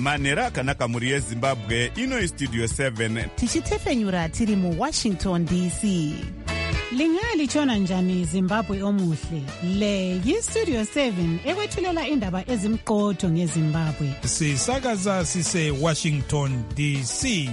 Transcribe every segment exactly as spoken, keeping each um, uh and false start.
manhero akanaka mhuri yezimbabwe. Ino istudio seven tichitefenyura tiri muwashington D C. Lingalitshona njani Zimbabwe omuhle? Le yistudio seven ekwethulela indaba ezimqotho ngeZimbabwe. Sisakaza sise Washington D C.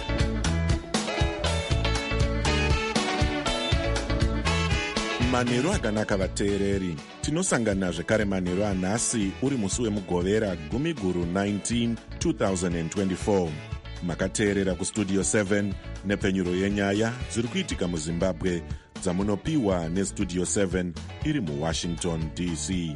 Manhero akanaka vateereri. Tinosangana zvekare manhero anhasi uri musi wemugovera gumi guru nineteen twenty twenty-four. Makateerera kustudio seven nepfenyuro yenyaya dziri kuitika muZimbabwe dzamunopiwa nestudio seven iri muWashington D C.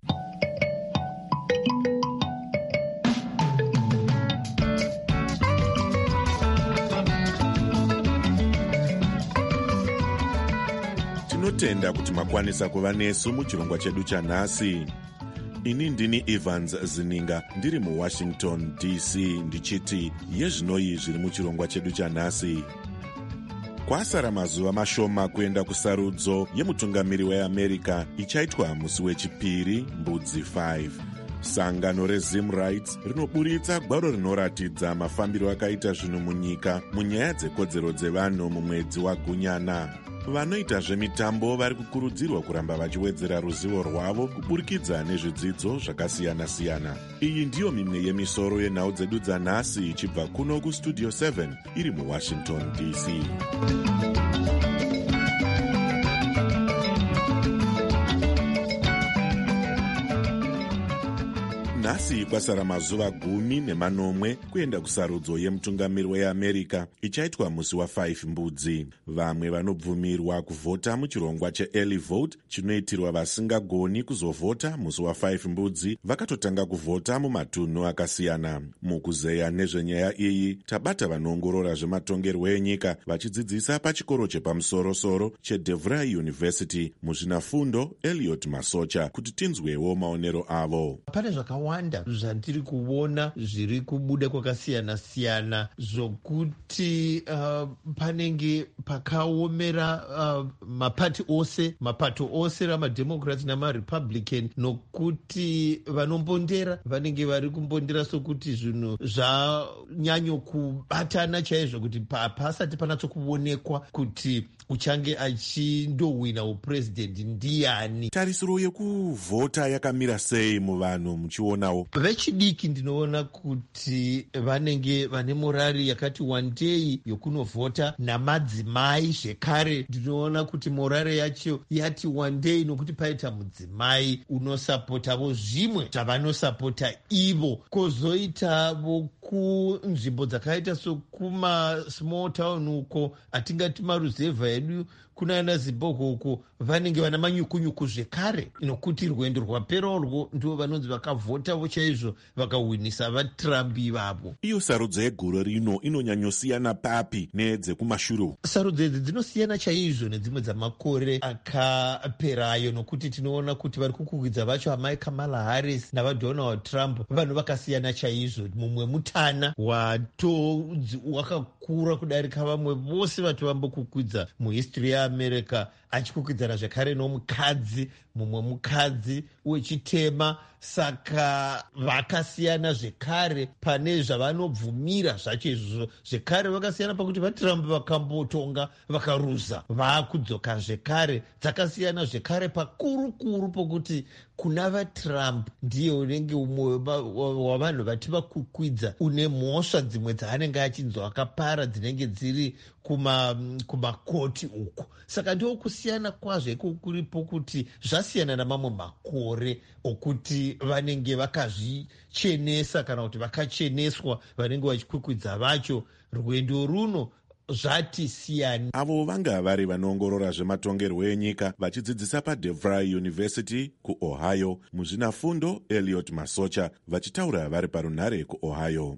Tinotenda kuti makwanisa kuva nesu muchirongwa chedu chanhasi. Ini ndini Evans Zininga ndiri muWashington D C ndichiti yezvinoi zviri muchirongwa chedu chanhasi. Kwasara mazuva mashoma kuenda kusarudzo yemutungamiri weAmerica ichaitwa musi wechipiri mbudzi five. Sangano reZimRights rinoburitsa gwaro rinoratidza mafambiro akaita zvinhu munyika munyaya dzekodzero dzevanhu mumwedzi waGunyana. Vanoita zvemitambo vari kukurudzirwa kuramba vachiwedzera ruzivo rwavo kuburikidza nezvidzidzo zvakasiyana-siyana. Iyi ndiyo mimwe yemisoro yenhau dzedu dzanhasi ichibva kuno kustudio seven iri muWashington D C. Nhasi kwasara mazuva gumi nemanomwe kuenda kusarudzo yemutungamiri weAmerica ichaitwa musi wafive mbudzi. Vamwe vanobvumirwa kuvhota muchirongwa cheearly vote chinoitirwa vasingagoni kuzovhota musi wafive mbudzi vakatotanga kuvhota mumatunhu akasiyana. Mukuzeya nezvenyaya iyi tabata vanoongorora zvematongerwo enyika vachidzidzisa pachikoro chepamusoro-soro cheDevry University muzvinafundo Elliot Masocha kuti tinzwewo maonero avo. Pane zvakawanda zvandiri kuona zviri kubuda kwakasiyana-siyana zvokuti uh, panenge pakaomera uh, mapati ose mapato ose ramademocrats namarepublican, nokuti vanombondera vanenge vari kumbondera sokuti zvinhu zvanyanyo kubatana chaizvo kuti pasati panatsokuonekwa kuti uchange achindowina upresident ndiani. Tarisiro yekuvhota yakamira sei muvanhu muchionawo? Vechidiki ndinoona kuti vanenge vane morari yakati wandei yokunovhota, namadzimai zvekare ndinoona kuti morari yacho yati wandei nokuti paita mudzimai unosapotavo zvimwe zvavanosapota ivo. Kozoitavo kunzvimbo dzakaita sokuma small town uko atingati maruzevha edu kunaana Zimbabwe uko vanenge vana manyukunyuku zvekare, nokuti rwendo rwapera urwo ndivo vanonzi vakavhotavo chaizvo vakahwinisa vaTrump ivavo. Iyo sarudzo yegore rino inonyanyosiyana papi nedzekumashure? Sarudzo idzi dzinosiyana chaizvo nedzimwe dzamakore akaperayo, nokuti tinoona kuti vari kukukwidza vacho amai Kamala Harris navaDonald Trump vanhu vakasiyana chaizvo. Mumwe mutana watodzi wakakura kudarika vamwe vose vati vambokukwidza muhistory yaAmerica, achikukwidzana zvekare nomukadzi, mumwe mukadzi wechitema. Saka vakasiyana zvekare pane zvavanobvumira zvacho izvozvo. Zvekare vakasiyana pakuti vaTrump vakambotonga vakaruza vaakudzoka zvekare. Dzakasiyana zvekare pakuru-kuru pokuti kuna vaTrump ndiye unenge umwe wavanhu vati vakukwidza une mhosva dzimwe dzaanenge achinzwa akapara dzinenge dziri kumakoti kuma uko. Saka ndiwo kusiyana kwazvo iko kuripo kuti zvasiyana namamwe makore okuti vanenge vakazvichenesa kana kuti vakacheneswa vanenge vachikwikwidza vacho. Rwendo runo zvati siyani. Avo vanga vari vanoongorora zvematongerwo enyika vachidzidzisa paDevry University kuOhio muzvinafundo Elliot Masocha vachitaura vari parunhare kuOhio.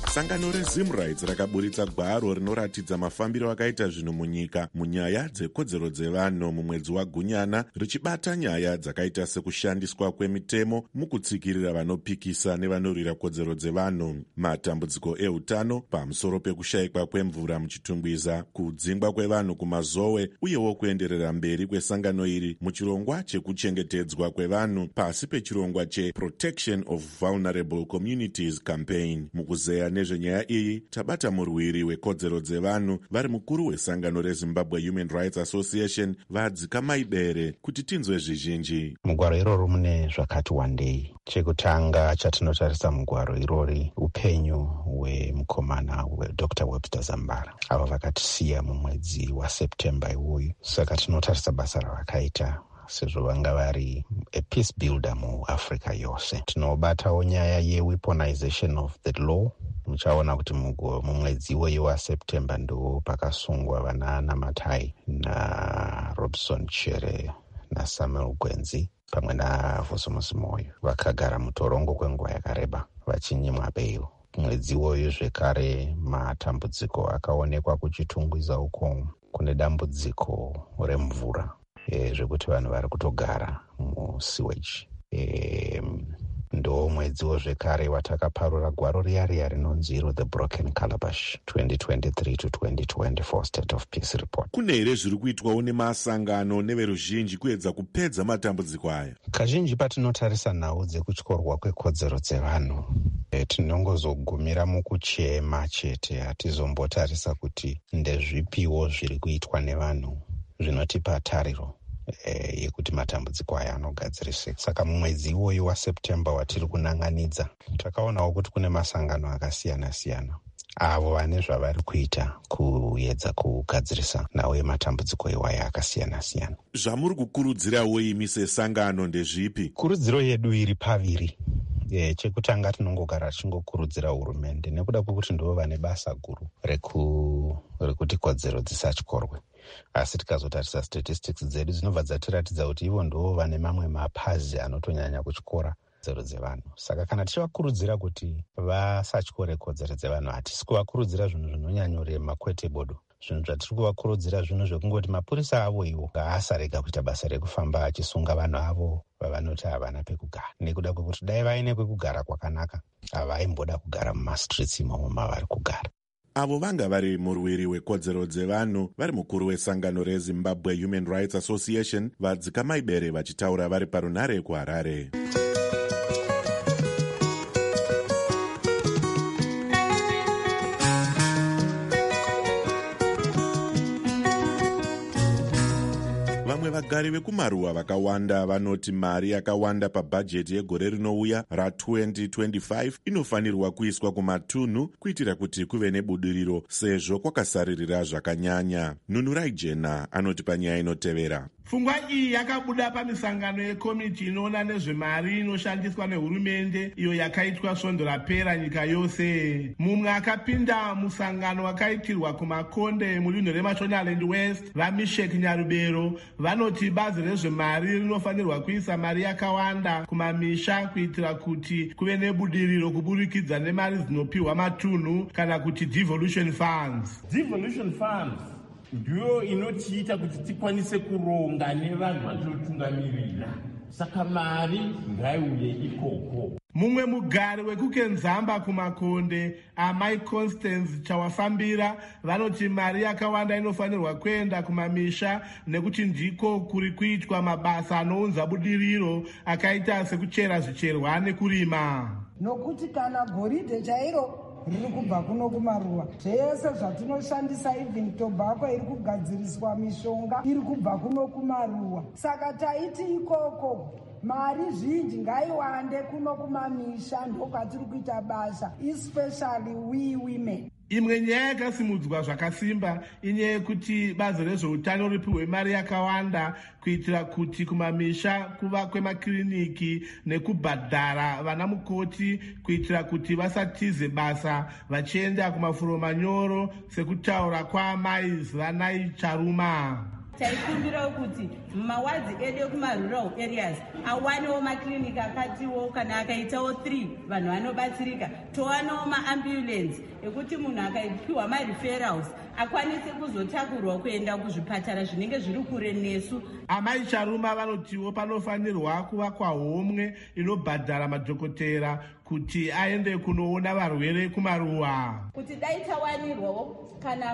Sangano reZimRights rakaburitsa gwaro rinoratidza mafambiro akaita zvinhu munyika munyaya dzekodzero dzevanhu mumwedzi waGunyana, richibata nyaya dzakaita sekushandiswa kwemitemo mukutsikirira vanopikisa nevanorwira kodzero dzevanhu, matambudziko eutano pamusoro pekushayikwa kwemvura muchitungwiza, kudzingwa kwevanhu kumazowe, uyewo kuenderera mberi kwesangano iri muchirongwa chekuchengetedzwa kwevanhu pasi pechirongwa cheProtection of Vulnerable Communities Campaign. Mukuzeya nezvenyaya iyi tabata murwiri wekodzero dzevanhu vari mukuru wesangano reZimbabwe Human Rights Association Vadzika Maibere kuti tinzwe zvizhinji. Mugwaro iroro mune zvakati wandei. Chekutanga chatinotarisa mugwaro irori upenyu hwemukomana weDr Webster Zambara ava vakatisiya mumwedzi waSeptember iwoyu. Saka tinotarisa basa ravakaita sezvo vanga vari a peace builder muAfrica yose. Tinobatawo nyaya yeweaponization of the law. Muchaona kuti mumwedzi iwoyu waSeptember ndo pakasungwa vana Namatai naRobson Chere naSamuel Gwenzi pamwe naVosomos Moyo vakagara mutorongo kwenguva yakareba vachinyimwa bail. Mwedzi iwoyu zvekare matambudziko akaonekwa kuchitungwiza uko kune dambudziko remvura, e, zvekuti vanhu vari kutogara musiweji. E, ndo mwedziwo zvekare watakaparura gwaro riya riya rinonzi iro The Broken Calabash twenty twenty-three to twenty twenty-four State of Peace Report. Kune here zviri kuitwawo nemasangano neveruzhinji kuedza kupedza matambudziko aya? Kazhinji patinotarisa nhau dzekutyorwa kwekodzero dzevanhu, e, tinongozogumira mukuchema chete, hatizombotarisa kuti ndezvipiwo zviri kuitwa nevanhu zvinotipa tariro E, yekuti matambudziko aya anogadziriswa. Saka mumwedzi iwoyu waSeptember watiri kunanganidza, takaonawo kuti kune masangano akasiyana siyana avo vane zvavari kuita kuedza kugadzirisa nhau yematambudziko iwaya akasiyana siyana. Zvamuri kukurudzirawo imi sesangano ndezvipi? Kurudziro yedu iri paviri. E, chekutanga tinongogara tichingokurudzira hurumende nekuda kwekuti ndivo vane basa guru reku rekuti kodzero dzisatyorwe. Asi tikazotarisa statistics dzedu dzinobva dzatiratidza kuti ivo ndivo vane mamwe mapazi anotonyanya kutyora kodzero dzevanhu. Saka kana tichivakurudzira kuti vasatyore kodzero dzevanhu, hatisi kuvakurudzira zvinhu zvinonyanyorema kwete bodo. Zvinhu zvatiri kuvakurudzira zvinhu zvekungoti mapurisa avo iwo ngaasarega kuita basa rekufamba achisunga vanhu avo vavanoti havana pekugara, nekuda kwekuti dai vaine kwekugara kwakanaka havaimboda kugara mumastreets imomo mavari kugara. Avo vanga vari murwiri wekodzero dzevanhu vari mukuru wesangano reZimbabwe Human Rights Association Vadzika Maibere vachitaura vari parunare kuHarare. Vamwe vagari vekumaruwa vakawanda vanoti mari yakawanda pabhajeti yegore rinouya ratwenty twenty-five inofanirwa kuiswa kumatunhu kuitira kuti kuve nebudiriro sezvo kwakasaririra zvakanyanya. Nunurai Jena anoti panyaya inotevera. Pfungwa iyi yakabuda pamisangano yekomiti inoona nezvemari inoshandiswa nehurumende iyo yakaitwa svondo rapera nyika yose. Mumwe akapinda musangano wakaitirwa kumakonde mudunhu reMashonaland West vaMishek Nyarubero vanoti bazi rezvemari rinofanirwa kuisa mari yakawanda kumamisha kuitira kuti kuve nebudiriro kuburikidza nemari dzinopiwa matunhu kana kuti devolution funds. Devolution funds ndiyo inotiita kuti tikwanise kuronga nevanhu vatotungamirira, saka mari ngaiuye ikoko. Mumwe mugari wekukenzamba kumakonde amai Constance Chawafambira vanoti mari yakawanda inofanirwa kuenda kumamisha nekuti ndiko kuri kuitwa mabasa anounza budiriro akaita sekuchera zvicherwa nekurima. Nokuti kana goridhe chairo riri kubva kuno kumaruwa, zvese zvatinoshandisa even tobacco iri kugadziriswa mishonga iri kubva kuno kumaruwa. Saka taiti ikoko mari zhinji ngaiwande kuno kumamisha, ndokwatiri kuita basa, especially we women. Imwe nyaya yakasimudzwa zvakasimba inyaya yekuti bazi rezveutano ripiwe mari yakawanda kuitira kuti kumamisha kuvakwe makiriniki nekubhadhara vana mukoti kuitira kuti vasatize basa vachienda kumafuro manyoro sekutaura kwaamai Zivanai Charuma. taikumbirawo kuti mumawadzi edu ekumarural areas awanewo makliniki akatiwo kana akaitawo three vanhu vanobatsirika, towanawo maambulance ekuti munhu akaipiwa mareferrals akwanise kuzotakurwa kuenda kuzvipatara zvinenge zviri kure nesu. Amai Charuma vanotiwo panofanirwa kuvakwa homwe inobhadhara madhokotera kuti aende kunoona varwere kumaruwa, kuti dai tawanirwawo kana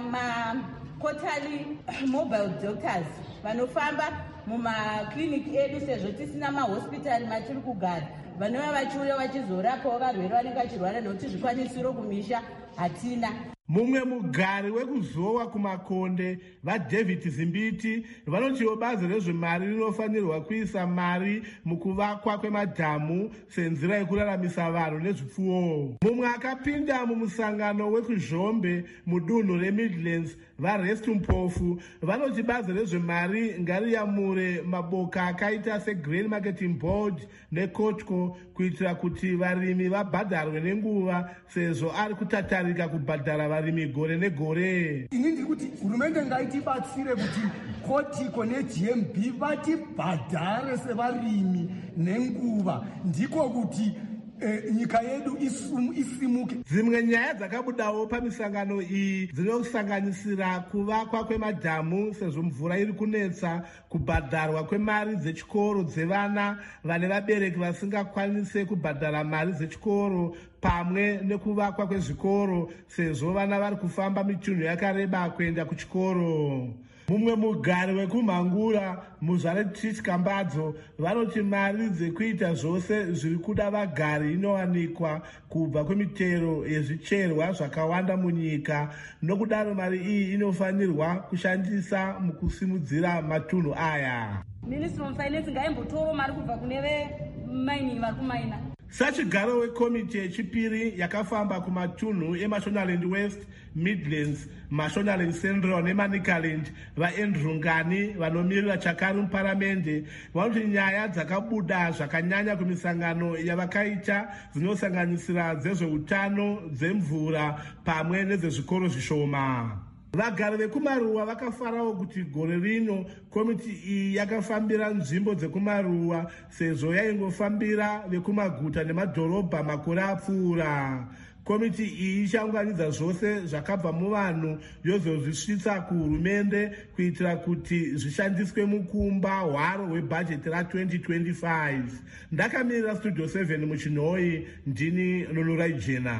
makotali mobile doctors vanofamba mumakliniki edu, sezvo tisina mahospitari matiri kugara, vanova vachiuya vachizorapawo varwere vanenge vachirwara nekuti zvikwanisiro kumisha hatina. Mumwe mugari wekuzowa kumakonde vaDavid Zimbiti vanotiwo bazi rezvemari rinofanirwa kuisa mari mukuvakwa kwemadhamu senzira yekuraramisa vanhu nezvipfuwo. Mumwe akapinda mumusangano wekuzhombe mudunhu reMidlands vaRest Mpofu vanoti bazi rezvemari ngariyamure maboka akaita seGrain Marketing Board neCotco kuitira kuti varimi vabhadharwe nenguva, sezvo ari kutatarika kubhadhara varimi gore negore. Ini ndiri kuti hurumende ngaitibatsire kuti Cotco neG M B vatibhadhare sevarimi nenguva, ndiko kuti Eh, nyika yedu isum, isimuke. Dzimwe nyaya dzakabudawo pamisangano iyi dzinosanganisira kuvakwa kwemadhamu sezvo mvura iri kunetsa, kubhadharwa kwemari dzechikoro dzevana vane vabereki vasingakwanise kubhadhara mari dzechikoro, pamwe nekuvakwa kwezvikoro sezvo vana vari kufamba mitunhu yakareba kuenda kuchikoro. Mumwe mugari wekumhangura Muzvaretich Kambadzo vanoti mari dzekuita zvose zviri kuda vagari inowanikwa kubva kwemitero yezvicherwa zvakawanda munyika, nokudaro mari iyi inofanirwa kushandisa mukusimudzira matunhu aya. Ministry of Finance ngaimbotoro mari kubva kune vemining vari kumaina. Sachigaro wekomiti yechipiri yakafamba kumatunhu eMashonaland West, Midlands, Mashonaland Central neManicaland vaAndrew Ngani vanomirira chakare muparamende vanoti nyaya dzakabuda zvakanyanya kumisangano yavakaita dzinosanganisira dzezveutano, dzemvura pamwe nedzezvikoro zvishoma. Vagari vekumaruwa vakafarawo kuti gore rino komiti iyi yakafambira nzvimbo dzekumaruwa sezvo yaingofambira vekumaguta nemadhorobha makore apfuura. Komiti iyi ichaunganidza zvose zvakabva muvanhu yozozvisvitsa kuhurumende kuitira kuti zvishandiswe mukumba hwaro hwebhajeti ra-twenty twenty-five. Ndakamirira Studio seven muchinhoi, ndini Nonorai Jena.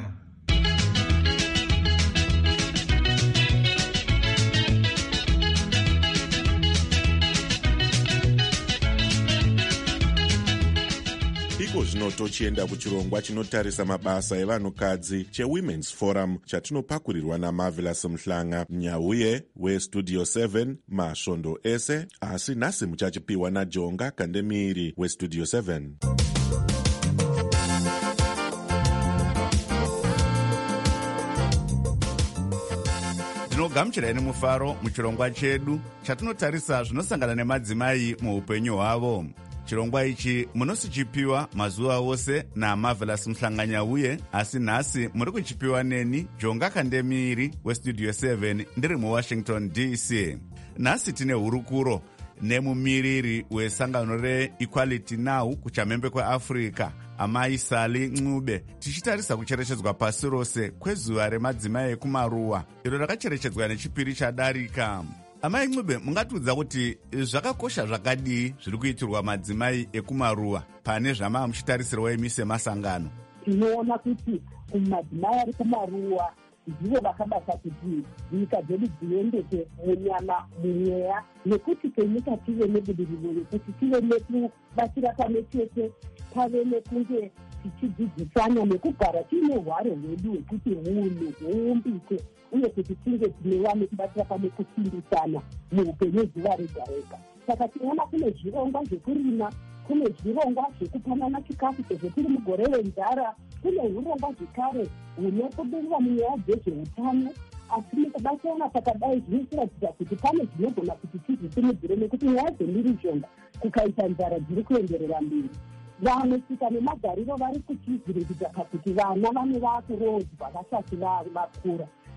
Iko zvino tochienda kuchirongwa chinotarisa mabasa evanhukadzi cheWomen's Forum chatinopakurirwa naMarvelous Mhlanga, nyauye weStudio seven masvondo ese, asi nhasi muchachipiwa naJonga Kandemiri weStudio seven. Tinogamuchirai nemufaro muchirongwa chedu chatinotarisa zvinosangana nemadzimai muupenyu hwavo. Chirongwa ichi munosichipiwa mazuva ose naMarvelous Mhlanga nyauye, asi nhasi muri kuchipiwa neni Jonga Kandemiri weStudio seven ndiri muWashington D C. Nhasi tine hurukuro nemumiriri wesangano reEquality Now kuchamhembe kweAfrica, Amai Sali Ncube, tichitarisa kucherechedzwa pasi rose kwezuva remadzimai ekumaruwa iro rakacherechedzwa nechipiri chadarika. Amai Ncube, mungatiudza kuti zvakakosha zvakadii zviri kuitirwa madzimai ekumaruwa pane zvama muchitarisirwa imi semasangano? Tinoona kuti madzimai ari kumaruwa ndivo vakabata kuti nyika dzedu dziendeke munyama mumweya, nekuti kenyika tive nebudiriro yekuti tive nekubatsira pamwe chete, pave nekunge tichidzidzisana nekugara tiine hwaro hwedu hwekuti munhu huumbike, uye kuti tinge tinewa nekubatsira pamwe kusimbisana muupenyu zuva rega rega. Saka tinoona kune zvirongwa zvekurima, kune zvirongwa zvekupanana chikafu sezvo tiri mugore renzara, kune urongwa zvekare hunobudirira munyaya dzezveutano, asi mukubatsirana pakadai zvinotiratidza kuti pane zvinogona kuti tizvisimudzire, nekuti nyaya dzemhirizhonga kukaita nzara dziri kuenderera mberi. Vanosvika nemagariro vari kuchizviridza pakuti vana vane vakurodzwa vasati vakura.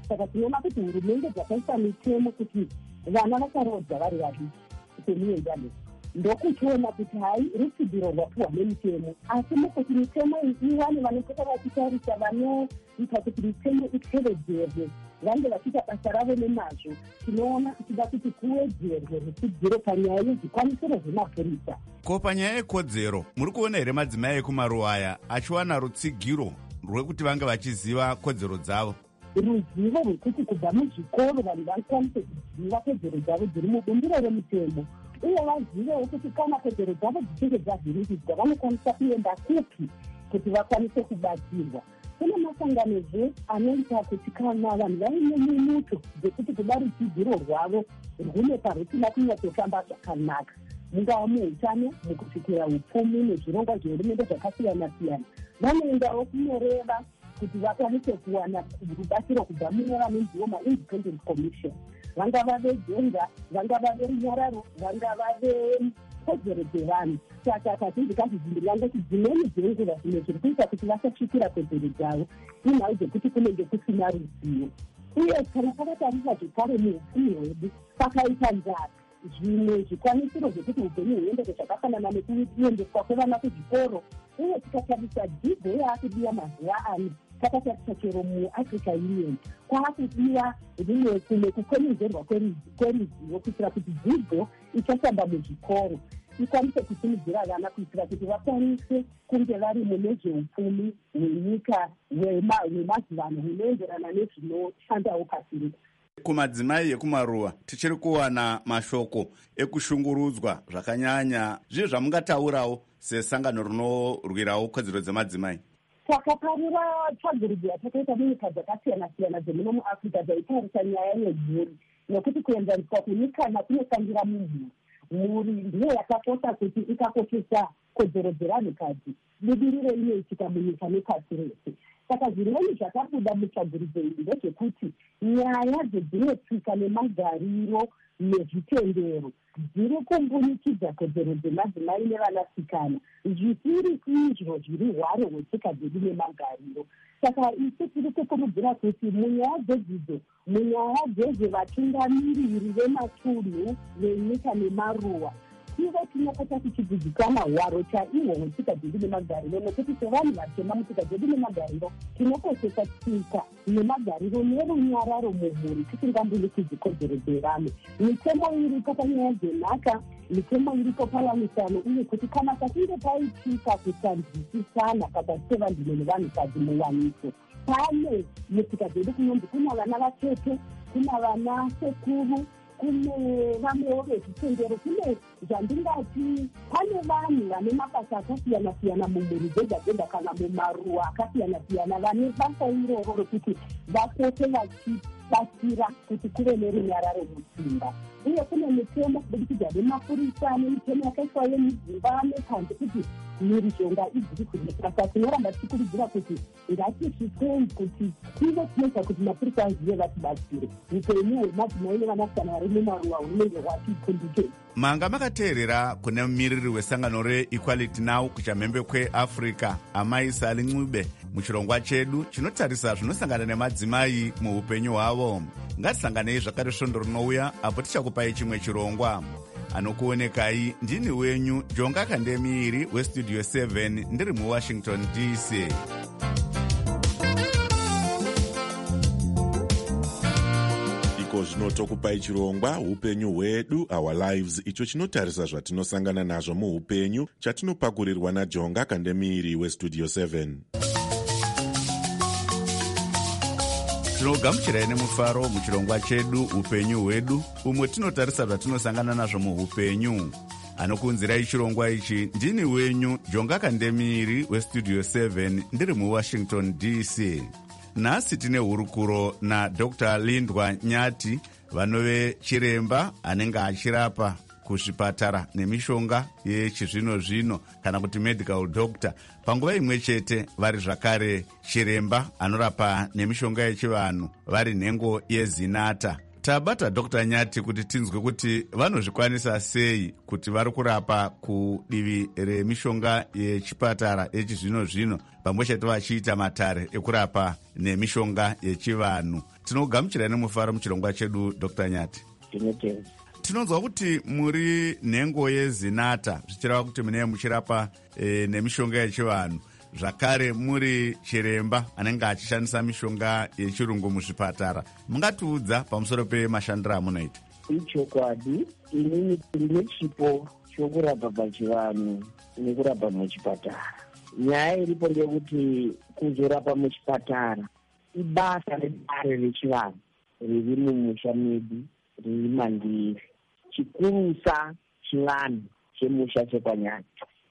saka tinoona kuti hurumende dzakaisa mitemo kuti vana vasarodza vari vadiki semienzano ndokuchiona kuti hai rutsigiro rwapiwa nemitemo, asi mukuti mitemo iwane vanopota vachitarisa vanoita kuti mitemo itevedzerwe vange vachiita basa ravo nemazvo, tinoona tichida kuti kuwedzerwe rutsigiro panyaya yezvikwanisiro zvemapurisa. Ko panyaya yekodzero muri kuona here madzimai ekumaruwa aya achiwana rutsigiro rwekuti vange vachiziva kodzero dzavo? Ruzivo rwekuti kubva muzvikoro vanhu vakwanise kuziva kodzero dzavo dziri mubumbiro remutemo, uye vazivewo kuti kana kodzero dzavo dzichinge dzavhirikidzwa vanokwanisa kuenda kupi kuti vakwanise kubatsirwa. Kune masanganozve anoita kuti kana vanhu vaine minuto dzekuti kuda rutsigiro rwavo rwune parusina kunyatsofamba zvakanaka, mungava muutano, mukusvikira upfumi nezvirongwa zvehurumende zvakasiyana siyana, vanoendawo kunoreva kuti vakwanise kuwana rubatsiro kubva mune vanonziwo maindependent commission, vangava vegenda, vangava verunyararo, vangava vekodzero dzevanhu. Saka kazhinji kazhinji ndingangoti dzimweni dzenguva zvimwe zviri kuita kuti vasasvikira kodzero dzavo inhau dzekuti kunenge kusina ruzivo. Uye kana takatarisa zvekare muupfumi hwedu pakaita nzara, zvimwe zvikwanisiro zvekuti upenyu huendeke zvakafanana nekuendeswa kwevana kuzvikoro, uye tikatarisa dzidzo yaakudiwa mazuva ano, takatarisa chero muAfrica Union kwaakudiwa rimwe kumwe kukwenenzverwa kweruzivo kuitira kuti dzidzo ichashanda muzvikoro ikwanise kusimudzira vana kuitira kuti vakwanise kunge vari mune zveupfumi hwenyika hwemazivano hunoenderana nezvinoshandawo pasi rino. Kumadzimai ekumaruwa tichiri kuwana mashoko ekushungurudzwa zvakanyanya. Zvizvo zvamungataurawo sesangano rinorwirawo kodzero dzemadzimai? Takaparira tsvagurudzo yatakaita munyika dzakasiyana siyana dzemuno muAfrica dzaitarisa nyaya yemhuri, nekuti kuenzaniswa kwenyikana kunotangira mumhuri. Mhuri ndiyo yakakosha kuti ikakoshesa kodzero dzevanhukadzi, budiriro inoitika munyika nepasi rese. Saka zvirweni zvakabuda mutsvagurudzo iyi ndezvekuti nyaya dzedzimwe tsika nemagariro nezvitendero dziri kumbunikidza kodzero dzemadzimai nevanasikana, zvisiri izvo zviri hwaro hwetsika dzedu nemagariro. Saka isi tiri kukurudzira kuti munyaya dzedzidzo, munyaya dzezvevatungamiriri vematunhu nenyika nemaruwa, tive tinopota tichidzidzikana hwaro chaihwo hwetsika dzedu nemagariro, nekuti sevanhu vatema mutsika dzedu nemagariro tinokoshesa tsika nemagariro nerunyararo mumhuri tisingambunikidzi kodzero dzevanhu. Mitemo iripo panyaya dzenhaka, mitemo iripo payamisano, uye kuti kana pachinge paitika kusanzwisisana pakati pevanhurume nevanhukadzi muwaniso, pane mutsika dzedu kunonzi kuna vana vatete, kuna vana sekuru, kune vamwewo vezvitendero, kune zvandingati pane vanhu vane mabasa akasiyana siyana mumhuri dzega dzega kana mumaruwa akasiyana siyana vane basa iroro rekuti vapote vachibatsira kuti kuve nerunyararo musimba. Uye kune mitemo kubudikidza nemapurisa nemitemo yakaiswa yemizimba nepanze kuti mhirizhonga idziri kurekera. Saka tinoramba tichikurudzira kuti ngatisvikei kuti tive tinoita kuti mapurisa azive vatibatsire upenyu hwemadzimai nevanasikana vari mumaruwa hunenge hwatipundike. Manga makateerera kune mumiriri wesangano reEquality Now kuchamhembe kweAfrica Amai Sali Ncube muchirongwa chedu chinotarisa zvinosangana nemadzimai muupenyu hwavo. Ngatisanganei zvakare svondo rinouya apo tichakupai chimwe chirongwa. Anokuonekai ndini wenyu Jonga Kandemiiri westudio seven ndiri muWashington D C. Iko zvino tokupai chirongwa upenyu hwedu, our lives, icho chinotarisa zvatinosangana nazvo muupenyu, chatinopakurirwa naJonga Kandemiiri westudio seven. Tinogamuchirai nemufaro muchirongwa chedu upenyu hwedu, umwe tinotarisa zvatinosangana nazvo muupenyu. Anokunzirai chirongwa ichi ndini wenyu Jonga Kandemiiri westudio seven ndiri muWashington D C. Nhasi tine hurukuro naDr Lindwa Nyati, vanove chiremba anenge achirapa kuzvipatara nemishonga yechizvino zvino kana kuti medical doctor. Panguva imwe chete vari zvakare chiremba anorapa nemishonga yechivanhu vari nhengo yeZinata. Tabata Doctor Nyati kuti tinzwe kuti vanozvikwanisa sei kuti vari kurapa kudivi remishonga yechipatara yechizvino zvino pamwe chete vachiita matare ekurapa nemishonga yechivanhu. Tinogamuchira nemufaro muchirongwa chedu Doctor Nyati. Tinonzwa kuti muri nhengo yezinata zvichireva kuti mune muchirapa e, nemishonga yechivanhu, zvakare muri chiremba anenge achishandisa mishonga yechirungu muzvipatara. Mungatiudza pamusoro pemashandiro amunoita? Ichokwadi, inini ndine chipo chokurapa pachivanhu nekurapa muchipatara. Nyaya iripo ndeyekuti kuzorapa muchipatara ibasa redare rechivanhu riri mumusha medu, riri mandiri. Chikurusa chivanhu chemusha chekwanyati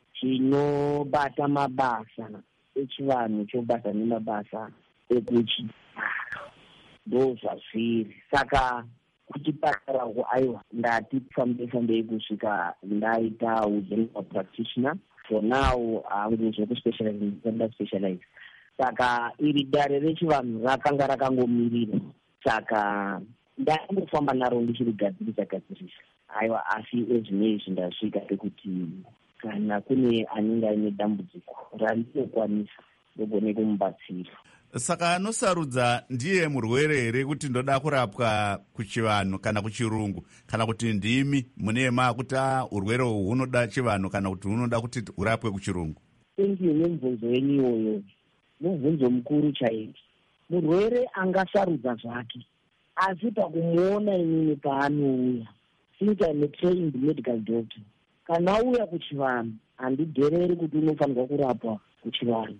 chinobata mabasa echivanhu chobata nemabasa ekuchipatara. Ndo zvazviri. Saka kuchipatara ko aiwa ndati fambe fambe kusvika ndaita general practitioner. For now I'm zvekuspecialize in specialize. Saka iri dare rechivanhu rakanga rakangomirira. Saka ndangofamba naro ndichirigadzirisa gadzirisa. Aiwa, asi ezvinezvi ndasvika pekuti kana kune anenge aine dambudziko randinokwanisa ndogone kumubatsira. Saka anosarudza ndiye murwere here kuti ndoda kurapwa kuchivanhu kana kuchirungu, kana kuti ndimi munema kuti urwere uhu hunoda chivanhu kana kuti hunoda kuti urapwe kuchirungu? Thank you nemubvunzo wenyu iwoyo. Mubvunzo mukuru chaizvo. Murwere angasarudza zvake, asi pakumuona inini paanouya, since I'm a trained medical doctor, kana uya kuchivanhu handidhereri kuti unofanirwa kurapwa kuchivanhu,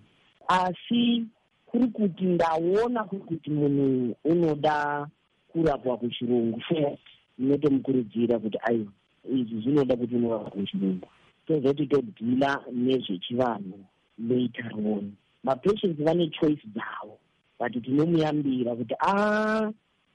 asi kuri kuti ndaona kuri kuti munhu unoda kurapwa kuchirungu first, ndinotomukurudzira kuti aiwa izvi zvinoda kuti unorapwa kuchirungu, tozoti todhila nezvechivanhu later on. Mapatients vane choice dzavo, but tinomuyambira kuti ah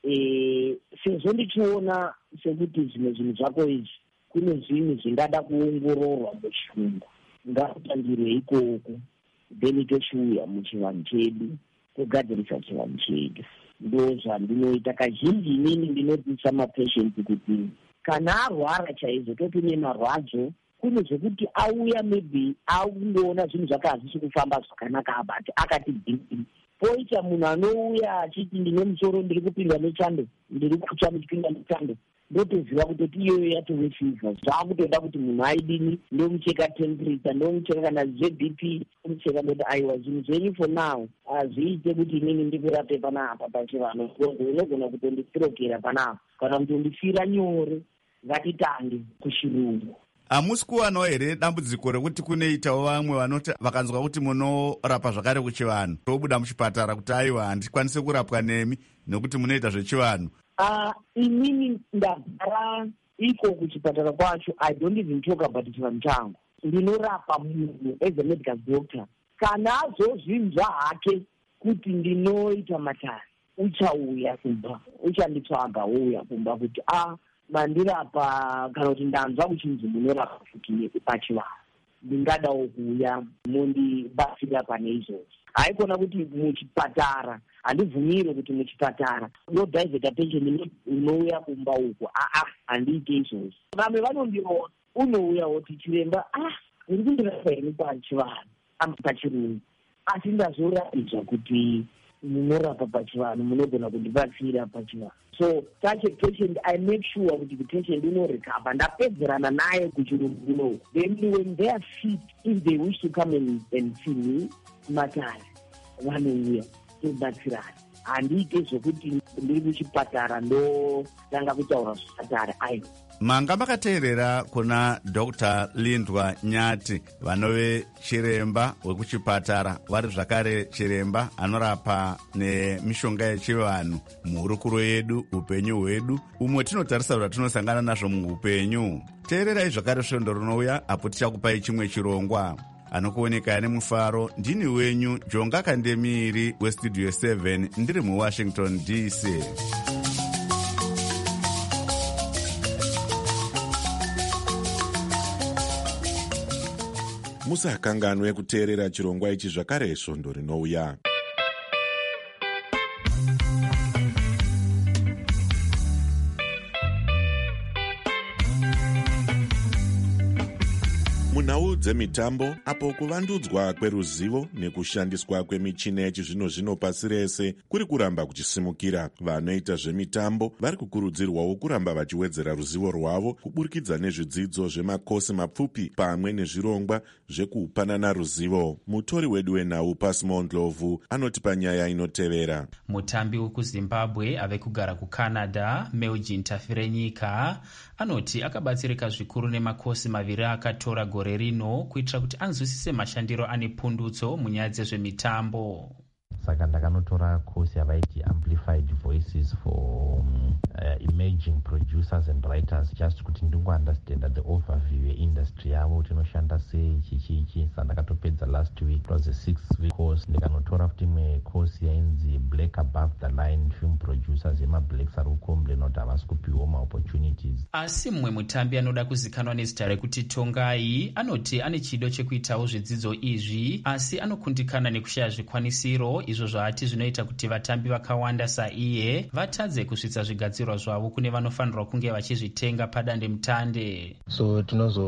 eh sezvo ndichiona sekuti zvimwe zvinhu zvako izvi kune zvinhu zvingada kuongororwa muchirungu, ngakutangire ikoko, then tochiuya muchivanhu chedu kugadzirisa chivanhu chedu. Ndo zvandinoita kazhinji. Inini ndinodzidzisa mapatients kuti kana arwara chaizvo toti une marwadzo, kune zvekuti auya maybe akundoona zvinhu zvake hazvisi kufamba zvakanaka abati akati dhii. Poita munhu anouya achiti ndine musoro ndiri kupinda nechando, ndiri kucha ndichipinda nechando, ndotoziva kutoti iyoyo yatove fiva. Zvakutoda kuti munhu aidini, ndomucheka temperature, ndomucheka kana zve-B P, ndomucheka ndoti aiwa zvinhu zvenyu for now hazviite kuti inini ndikurape panapa pachivanhu, unogona kutondipirokera panapa kana kutondifira nyore. Ngatitange kuchirungu. Hamusi kuwanawo here dambudziko rekuti kunoitawo vamwe vanoti vakanzwa kuti munorapa zvakare kuchivanhu tobuda muchipatara kuti aiwa handikwanise kurapwa nemi nekuti munoita zvechivanhu? Uh, inini ndagara iko kuchipatara kwacho. I don't even talk about chivanhu changu. Ndinorapa munhu as a medical doctor. Kana azozvinzwa hake kuti ndinoita matare, uchauya kumba, uchanditsvaga wouya kumba kuti ah mandirapa, kana kuti ndanzwa kuchinzi munorapa futi pachivanhu, ndingadawo kuuya mundibatsira pane izvozvo. Haikona kuti muchipatara, handibvumire kuti muchipatara no divert attention unouya kumba uko. Aa, handiite izvozvo. Vamwe vanondiona unouyawo tichiremba, ah uri kundirapa ini pachivanhu pachirungu, asi ndazoratidza kuti munorapa pachivanhu, munogona kundibatsira pachivanhu. So such a patient, I make sure kuti the patient unorecover, ndapedzerana naye kuchirungu kuno. Then when they are fit, if they wish to come and, and see me, matari vanouya tobatsirana. Handiite zvokuti ndiri kuchipatara ndotanga kutaura zvipatara aiwa. Manga makateerera kuna Doctor Lindwa Nyati, vanove chiremba wekuchipatara, vari zvakare chiremba anorapa nemishonga yechivanhu muhurukuro yedu, upenyu hwedu umwe tinotarisa kuti tinosangana nazvo muupenyu. Teererai zvakare svondo rinouya apo tichakupai chimwe chirongwa. Anokuoneka nemufaro ndini wenyu Jonga Kandemiri westudio seven, ndiri muWashington D C. musakanganwe kuteerera chirongwa ichi zvakare svondo rinouya. munyungu dzemitambo, apo kuvandudzwa kweruzivo nekushandiswa kwemichina yechizvino-zvino pasi rese kuri kuramba kuchisimukira. Vanoita zvemitambo vari kukurudzirwawo kuramba vachiwedzera ruzivo rwavo kuburikidza nezvidzidzo zvemakosi mapfupi pamwe nezvirongwa zvekupanana ruzivo. Mutori wedu wenhau Pasmo Ndlovu anoti panyaya inotevera. Mutambi wekuzimbabwe ave kugara kucanada Meugene Tafirenyika anoti akabatsirika zvikuru nemakosi maviri akatora gore rino kuitira kuti anzwisise mashandiro ane pundutso munyaya dzezvemitambo. Saka ndakanotora course yavaiti amplified voices for um, uh, emerging producers and writers, just kuti ndingounderstanda the overview yeindustry yavo kuti inoshanda sei chichichi. Saka ndakatopedza last week. It was a six week course. Ndikanotora futi imwe course yainzi black above the line film producers yemablacks ari kukomplain kuti havasi kupiwa maopportunities. Asi mumwe mutambi anoda kuzikanwa nezita rekuti Tongai anoti ane chido chekuitawo zvidzidzo izvi, asi anokundikana nekushaya zvikwanisiro izvo zvaati zvinoita kuti vatambi vakawanda saiye vatadze kusvitsa zvigadzirwa zvavo kune vanofanirwa kunge vachizvitenga padande mutande. So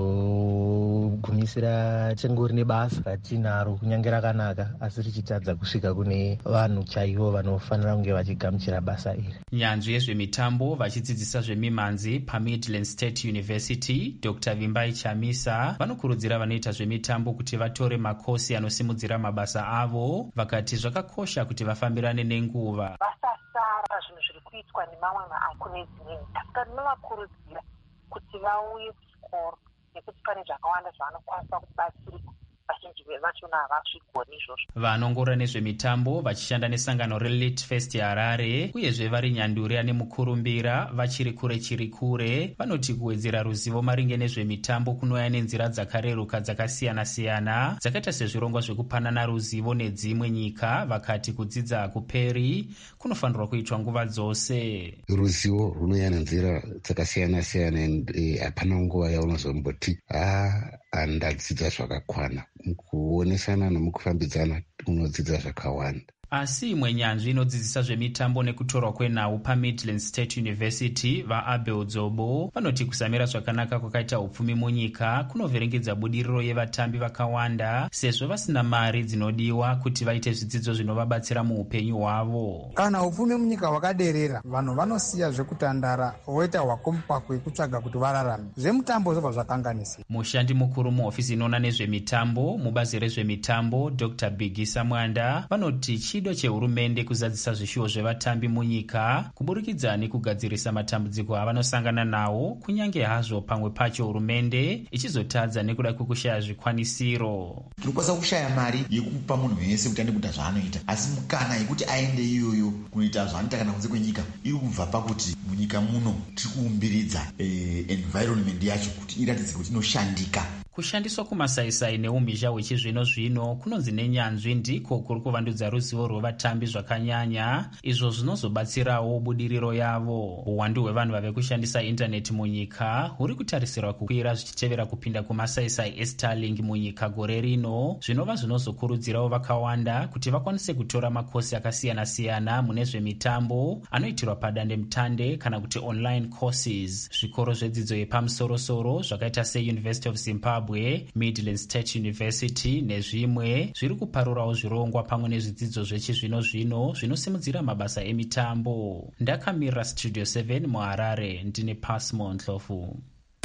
tinozogumisira tengori nebasa ratinaro kunyange rakanaka, asi tichitadza kusvika kune vanhu chaivo vanofanira kunge vachigamuchira basa iri. Nyanzvi yezvemitambo vachidzidzisa zvemimhanzi paMidland State University, Doctor Vimbai Chamisa vanokurudzira vanoita zvemitambo kuti vatore makosi anosimudzira mabasa avo, vakati zvakakosha kuti vafambirane nenguva. Vasasara zvinhu zviri kuitwa nemamwe maakune dzimwe nyika. Saka ndinovakurudzira kuti vauye kuchikoro nekuti pane zvakawanda zvavanokwanisa kubatsirika. Vazhinji vevachona havazvigoni izvozvo. Vanongorora nezvemitambo vachishanda nesangano reLit Fest yaHarare uyezve vari Nyanduri ane mukurumbira vachiri kure chiri kure vanoti kuwedzera ruzivo maringe nezvemitambo kunouya nenzira dzakareruka dzakasiyana-siyana dzakaita sezvirongwa zvekupanana ruzivo nedzimwe nyika. Vakati kudzidza hakuperi, kunofanirwa kuitwa nguva dzose. Ruzivo runouya nenzira dzakasiyana-siyana, hapana nguva yaunozomboti ah andadzidza zvakakwana. Mukuonesana nemukufambidzana unodzidza zvakawanda. Asi imwe nyanzvi inodzidzisa zvemitambo nekutorwa kwenhau paMidland State University vaAbel Dzobo vanoti kusamira zvakanaka kwakaita upfumi munyika kunovherengedza budiriro yevatambi vakawanda sezvo vasina mari dzinodiwa kuti vaite zvidzidzo zvinovabatsira muupenyu hwavo. Kana upfumi munyika hwakaderera, vanhu vanosiya zvekutandara voita hwakomukakwe kutsvaga kuti vararame. Zvemutambo zvobva zvakanganisira. Mushandi mukuru muhofisi inoona nezvemitambo mubazi rezvemitambo Doctor Bigisa Mwanda vanoti chido chehurumende kuzadzisa zvishuwo zvevatambi munyika kuburikidza nekugadzirisa matambudziko avanosangana nawo, kunyange hazvo pamwe pacho hurumende ichizotadza nekuda kwekushaya zvikwanisiro. Tinokwanisa kushaya mari yekupa munhu wese kuti aende kuita zvaanoita, asi mukana yekuti aende iyoyo kunoita zvaanoita kana kunze kwenyika iri kubva pakuti munyika muno tiri kuumbiridza eh, environment yacho kuti iratidze kuti inoshandika. Kushandiswa kumasaisai neumhizha hwechizvino-zvino kunonzi nenyanzvi ndiko kuri kuvandudza ruzivo rwevatambi zvakanyanya, izvo zvinozobatsirawo budiriro yavo. Uwandu hwevanhu vave kushandisa intaneti munyika huri kutarisirwa kukwira zvichitevera kupinda kumasaisai eStarlink munyika gore rino, zvinova zvinozokurudzirawo vakawanda kuti vakwanise kutora makosi akasiyana-siyana mune zvemitambo anoitirwa padande mutande kana kuti online courses. Zvikoro zvedzidzo yepamusoro-soro zvakaita seUniversity of Zimbabwe, Midland State University nezvimwe zviri kuparurawo zvirongwa pamwe nezvidzidzo zvechizvino-zvino zvinosimudzira mabasa emitambo. Ndakamira Studio seven muHarare, ndine Pasmo Ndlovu.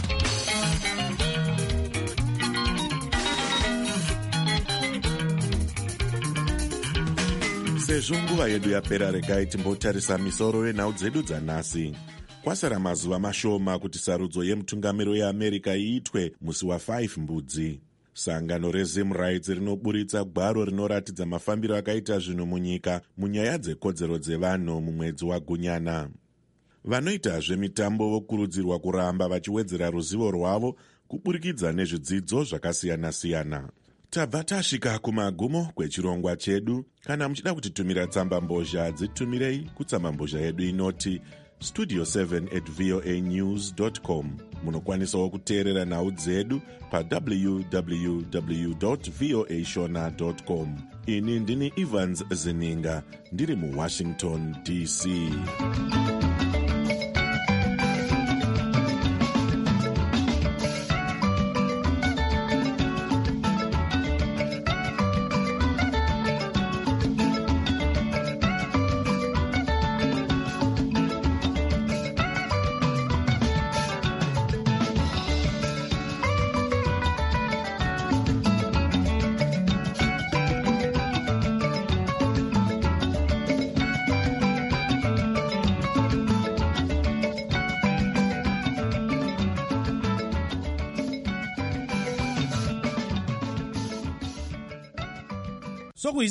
Sezvo nguva yedu yapera, regai timbotarisa misoro yenhau dzedu dzanhasi. Kwasara mazuva mashoma kuti sarudzo yemutungamiro yeAmerica iitwe musi wa5 Mbudzi. Sangano reZimRights rinoburitsa gwaro rinoratidza mafambiro akaita zvinhu munyika munyaya dzekodzero dzevanhu mumwedzi waGunyana. Vanoita zvemitambo vokurudzirwa kuramba vachiwedzera ruzivo rwavo kuburikidza nezvidzidzo zvakasiyana-siyana. Tabva tasvika kumagumo kwechirongwa chedu. Kana muchida kutitumira tsamba mbozha, dzitumirei kutsamba mbozha yedu inoti studio seven at voa news dot com. Munokwanisawo kuteerera nhau dzedu pa w w w dot voa shona dot com. Ini ndini Evans Zininga, ndiri muWashington D C. sokuyi